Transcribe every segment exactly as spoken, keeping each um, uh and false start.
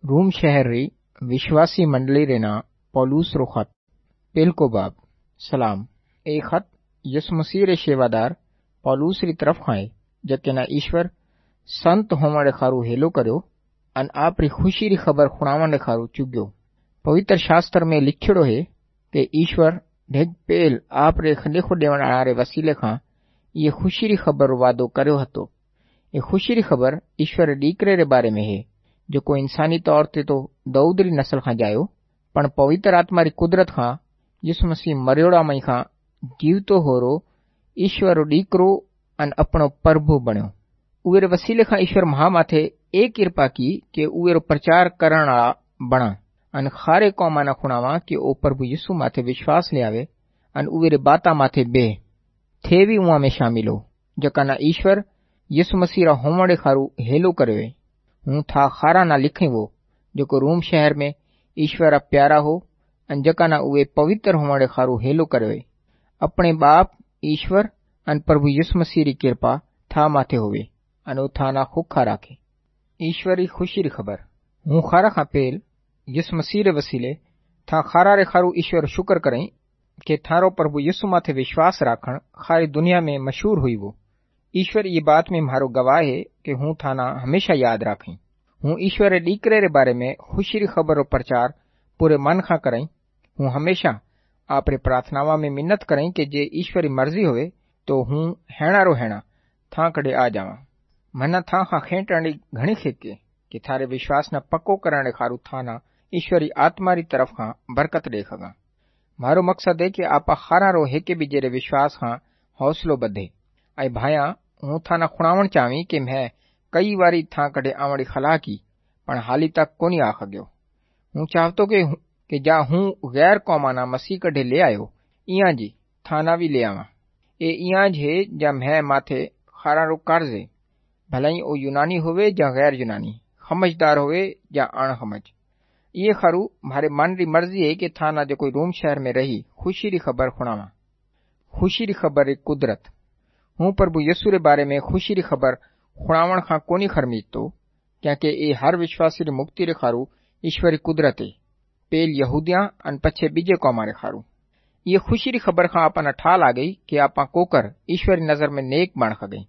Room शहर री विश्वासी मंडली रेना पौलुस रो खत पेल को बाब सलाम। ए खत यसु मसीह रे सेवादार पौलुस री तरफ खाए जके ना ईश्वर संत होमण खारू हेलो कर्यो अन आप री खुशी री खबर खुणावण खारू चुग्यो। पवित्र शास्त्र में लिखियोड़ो है कि ईश्वर ढेग पेल आप रे खंडेखो देवण वाला रे वसीले खां ये खुशी री खबर वादो कर्यो हतो। ये खुशी री खबर ईश्वर डीकरे रे बारे में है जो को इंसानी तौर ते तो दाऊद री नस्ल खां जायो पण पवित्र आत्मा री कुदरत खां यीशु मसीह मरियोड़ा मई खां जीवतो होरो ईश्वर डीकरो अन अपनो प्रभु बण्यो। उवे रे वसीले खां ईश्वर महा माथे एक कृपा की के उवे रो प्रचार करण वाला बणा अन खारे कौमां ना खुणावा कि ओ प्रभु यीशु माथे विश्वास ले आवे अन उवे रे बाता माथे बे थे भी उहा में शामिल हो जका ना ईश्वर यीशु मसीह रा होमड़े खारू हेलो कर्यो। हूँ था खारा ना लिखे वो जो को रूम शहर में ईश्वर रा प्यारा हो अन जका ना उवे पवित्र होमड़े खारू हेलो कर्यो। अपने बाप ईश्वर अन प्रभु यीशु मसीह री कृपा था माथे होवे अन ओ था ना खुखा राखे। ईश्वरी खुशी री खबर हूँ खारा खां पेल यीशु मसीह रे वसीले था खारा रे खारू ईश्वर शुक्र करें के थारो प्रभु यीशु माथे विश्वास राखण खारी दुनिया में मशहूर हुई वो। ईश्वर ये बात में मारो गवाह है कि हूँ थाना हमेशा याद राखें। हूँ ईश्वर रे डीकरे रे बारे में खुशी री खबर रो प्रचार पूरे मन खां करें। हूँ हमेशा आप रे प्रार्थनावा में मिन्नत करें कि जे ईश्वरी मर्जी होवे तो हूँ हैणा रो हैणा था कड़े आ जावा। मना था खां खेटण घणी खेके कि थारे विश्वास न पक्को करण खारू थाना ईश्वरी आत्मा री तरफ खां बरकत देखगा। मारो मकसद है कि आपा खारा रो हेके बीजे रे विश्वास खां हौसलो बधे। आई भाया हूँ थाना खुणावण चावी कि मैं कई वारी था कड़े आवड़ी खला की पण हाली तक कोनी आ खग्यो। हूँ चाहतो के कि जा हूँ गैर कौमाना मसीह कड़े ले आयो इया जी थाना भी ले आवा। ए इया जे जा मैं माथे खारा रो कर्ज है भलाई ओ यूनानी होवे या गैर यूनानी, समझदार होवे या अणसमझ। ये खरू मारे मन री मर्जी है कि थाना जो कोई रूम शहर में रही खुशी री खबर खुणावा। खुशी री खबर री कुदरत हूँ प्रभु यीशु रे बारे में खुशी री खबर खुणावण खां कोनी खरमीतो क्योंकि ए हर विश्वासी री मुक्ति रे खारू ईश्वरी कुदरत है पेल यहूदिया अन पछे बीजे कौमा रे खारू। ये खुशी री खबर खां आपन ठाल आ गई कि आपा कोकर ईश्वरी नजर में नेक बण खगई।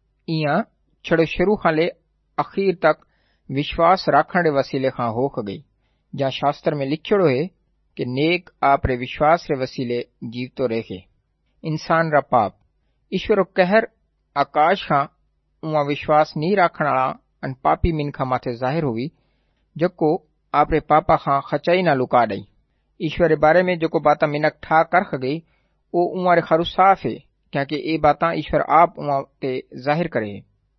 इया छड़े शुरू खां ले आखिर तक विश्वास राखण रे वसीले खां हो खगई। जहाँ शास्त्र में लिखियोड़ो है कि नेक आप रे विश्वास रे वसीले जीवतो रहे। इंसान रा पाप ईश्वरो कहर आकाश खां उहा विश्वास नी राखण वाला अन पापी मिनखा माथे जाहिर हुई जको आप रे पापा खां खचाई ना लुका दई। ईश्वर रे बारे में जको बाता मिनक ठा कर खगई ओ उहा रे खारू साफ है क्योंकि ए बाता ईश्वर आप उहा ते जाहिर करे।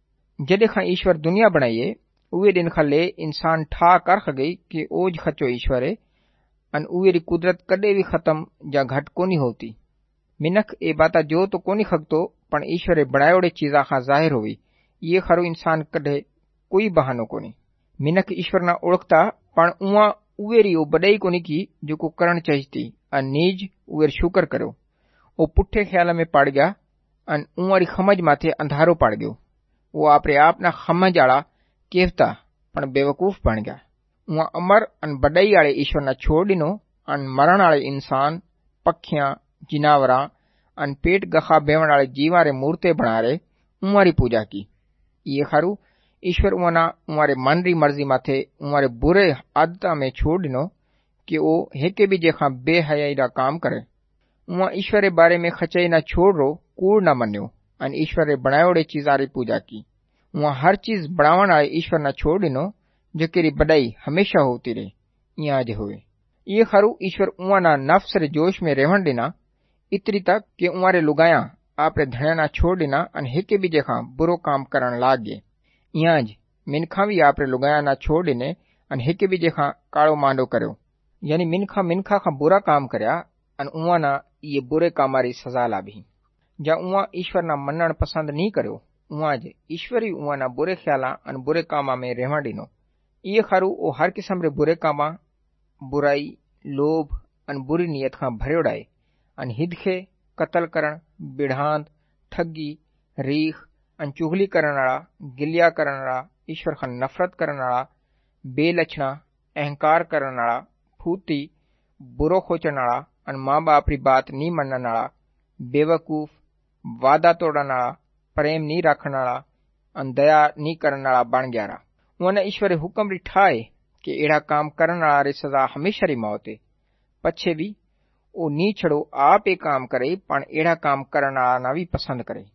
जदे खां ईश्वर दुनिया बनाईए उवे दिन खां ले इंसान ठा कर खगई कि ओज खचो ईश्वर है अन उवे री कुदरत कदे भी खत्म या घट कोनी होती। मिनक ए बाता जो तो कोनी खगतो पण ईश्वर रे बनायोड़े चीजा खां जाहिर हुई ये खरू इंसान कदे कोई बहानो कोनी। मिनक ईश्वर ना ओळखता पण उहा उवे री ओ बड़ाई कोनी की जो को करण चाहिती अन नीज उवे शुक्र करो। ओ पुठे ख्याल में पड़ गया अन उहा री समझ माथे अंधारो पड़ गयो। वो आपरे आप ना समझ आला केवता पण बेवकूफ बन गया। उहा अमर अन बड़ाई आले ईश्वर ना छोड़ दिनो अन मरण आले इंसान पखियां जिनावरा अन पेट गखा बेवण आले जीवा रे मूर्ते बना रे उहा री पूजा की। ये खरू ईश्वर उहा ना उहा रे मन री मर्जी माथे उहा रे बुरे आदता में छोड़ दिनो कि ओ हेके भी जेखा बेहयाई रा काम करे। उहा ईश्वर रे बारे में खचाई ना छोड़ रो कूड़ ना मन्यो अन ईश्वर रे बनायोड़े चीजा री पूजा की। उहा हर चीज बनावण आले ईश्वर ना छोड़ दिनो जके री बड़ाई हमेशा होती रहे इया जे होवे। ये खरू ईश्वर उहा ना नफ्स रे जोश में रहण दिना इतरी तक कि उहा रे लुगाया आप रे धण्या ना छोड़ दिना अन हेके भी जेखा बुरो काम करण लाग गए। इया ज मिनखा भी आप रे लुगाया ना छोड़ दिने अन हेके भी जेखा काळो मांडो कर्यो यानी मिनखा मिनखा खां बुरा काम करया अन उहा ना ये बुरे कामा री सजा लाभी। जा उहा ईश्वर ना मनण पसंद नी कर्यो उहा ज ईश्वरी उहा ना बुरे ख्याला अन बुरे कामा में रहण दिनो। ये खरू ओ हर किस्म रे बुरे कामा बुराई लोभ अन बुरी नियत खां भरयोड़ाए अन हिदखे कत्ल करण बिढ़ांत ठगी रीख अन चुगली करण वाला गिलिया करण वाला ईश्वर खां नफरत करण वाला बेलछना अहंकार करण वाला, फूटी, बुरो खोचण वाला अन माँ बाप री बात नी मनण वाला, बेवकूफ, वादा तोड़न वाला, प्रेम नी रखण वाला अन दया नी करण वाला बन गया रा। उन्हें ईश्वरे हुक्म री ठाए कि एड़ा काम करण वाला री सजा हमेशा री मौत है। पछे भी ओ नी छड़ो आप ए काम करे पण एड़ा काम करण वाला ना भी पसंद करे।